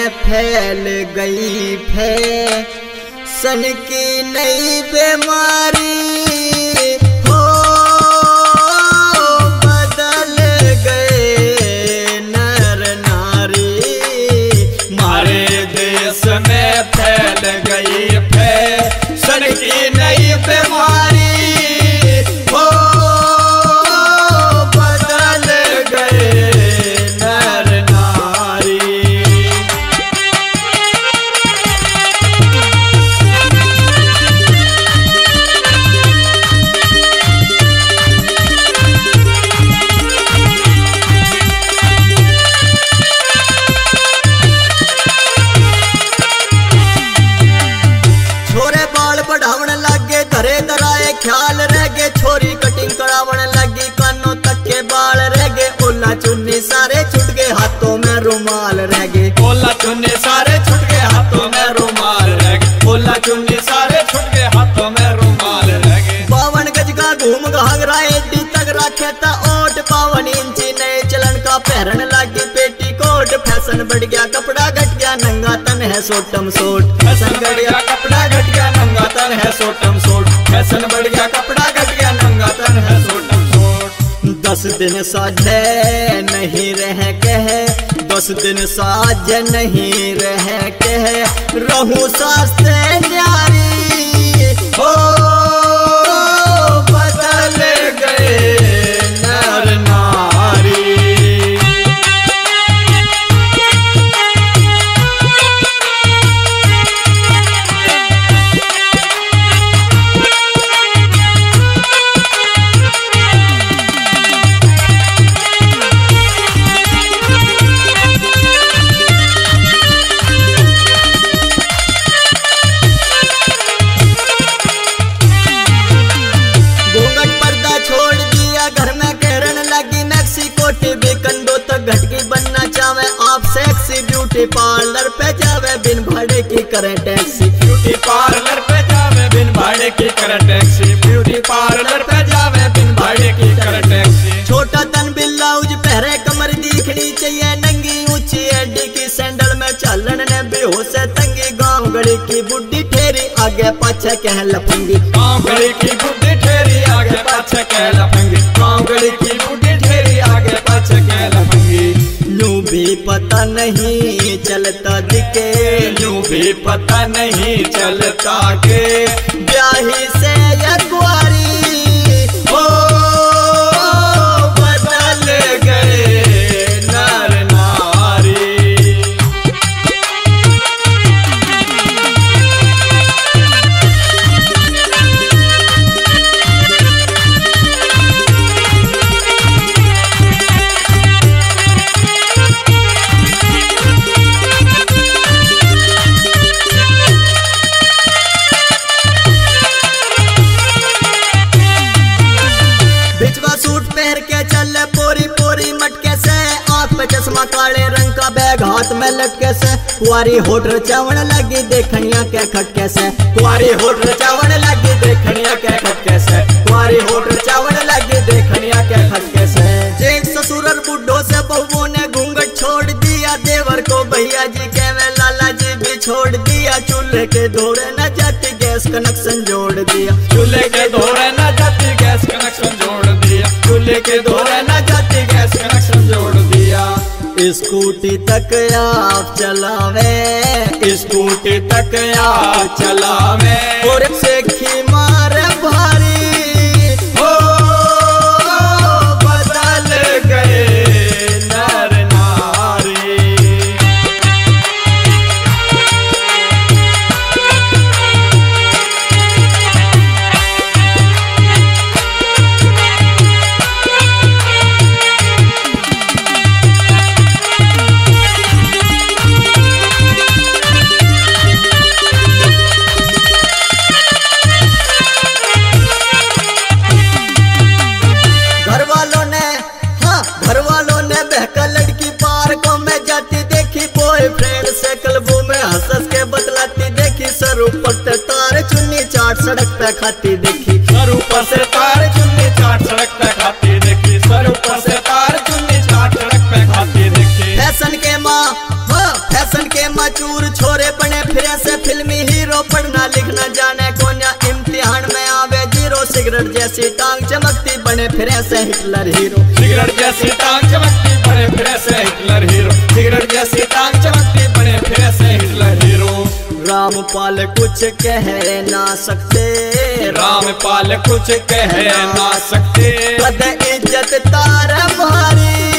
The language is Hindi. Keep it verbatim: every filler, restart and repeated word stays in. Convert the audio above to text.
में फैल गई फैशन की नई बीमारी हो, बदल गए नर नारी। हमारे देश में फैल गई फैशन की नई बीमारी हो, बदल गए नर नारी। छोरे बाल बढ़ावन लगे घरे दराए ख्याल रह गए, छोरी कटिंग करावन लगी कानों तक के बाल रह गए, ओला चुन्नी सारे छुट गए हाथों में रुमाल रह गए। ओला चुन्नी सारे छुट गए हाथों में रुमाल रह गए, ओला चुन्नी सारे छुट गए हाथों में रुमाल रह गए। बावन गज का घूम घाघरा एडी तक रखे था ओट, बावन इंची नए चलन का पहरन लगी पेटी कोट। फैशन बढ़ गया कपड़ा घट गया नंगा तन है सोटम सोट, फैशन बढ़ गया कपड़ा घट गया नंगा तन है सोटम सोट, फैशन बढ़ गया कपड़ा घट गया नंगा तन है सोटम सोट। दस दिन साझे नहीं रह कह, दस दिन साझे नहीं रह कह, रहूं सास्ते न्यारी हो, बदल गए नर नारी। ब्यूटी पार्लर पे जावे बिन भाड़े की करे टैक्सी, ब्यूटी पार्लर पे जावे बिन भाड़े की करे टैक्सी, ब्यूटी पार्लर पे जावे बिन भाड़े की करे टैक्सी। छोटा तन ब्लाउज पहरे कमर दिखनी चाहिए नंगी, ऊंची एडी की सैंडल में चलन ने बेहोश तंगी। गाँव गली की बुढ़ी ठेरी आगे पाछे कह लफंगी, गाँव गली की बुढ़ी ठेरी आगे पाछे कह लफंगी, गाँव गली की बुढ़ी ठेरी आगे पाछे कह लफंगी। यूं भी पता नहीं चलता दिखे, यूं भी पता नहीं चलता के ब्याही से या कुंवारी हो, बदल गए नर नारी। काले रंग का बैग हाथ में लटके से, कुआरी होठ रचावन लगी देखनिया के खटके से, कुआरी होठ रचावन लगी देखनिया के खटके से, कुआरी होठ रचावन लगी देखनिया के खटके से। जेठ ससुरर बुढ़ो से बहुओं ने घूंघट छोड़ दिया, देवर को भैया जी के में लाला जी भी छोड़ दिया। चूल्हे के धोरे न जाती गैस कनेक्शन जोड़ दिया, चूल्हे के धोरे न जाती गैस कनेक्शन जोड़ दिया, चूल्हे के धोरे न जाती गैस कनेक्शन जोड़ दिया। स्कूटी तक आप चलावे, स्कूटी तक आप चलावे, और सेखी मारे भारी हो, बदल गए नर नारी। तार चुन्नी चाट सड़क पे खाती देखी, सर ऊपर से तार चुन्नी चाट सड़क पे खाती देखी, सर ऊपर से तार चुन्नी चाट सड़क पे खाती देखी। फैशन के माँ हाँ फैशन के के मचूर छोरे बने फिर से फिल्मी हीरो, पढ़ना लिखना जाने कोन्या इम्तिहान में आवे जीरो, सिगरेट जैसी टांग चमकती बने फिर से हिटलर हीरो, सिगरेट जैसी टांग चमकती बने फिर से हिटलर हीरो, सिगरेट जैसी टांग चमकती बने फिर से हिटलर हीरो। रामपाल कुछ कह ना सकते, रामपाल कुछ कह ना सकते, कद इज्जत तार मारी,